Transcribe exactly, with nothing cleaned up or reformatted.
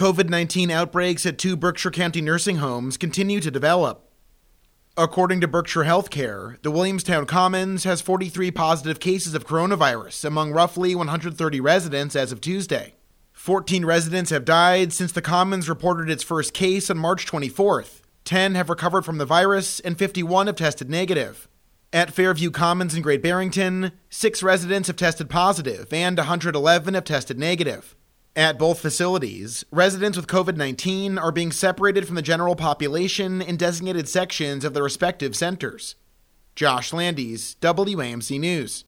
COVID nineteen outbreaks at two Berkshire County nursing homes continue to develop. According to Berkshire Healthcare, the Williamstown Commons has forty-three positive cases of coronavirus among roughly one hundred thirty residents as of Tuesday. fourteen residents have died since the Commons reported its first case on March twenty-fourth. ten have recovered from the virus and fifty-one have tested negative. At Fairview Commons in Great Barrington, six residents have tested positive and one hundred eleven have tested negative. At both facilities, residents with COVID nineteen are being separated from the general population in designated sections of their respective centers. Josh Landis, W A M C News.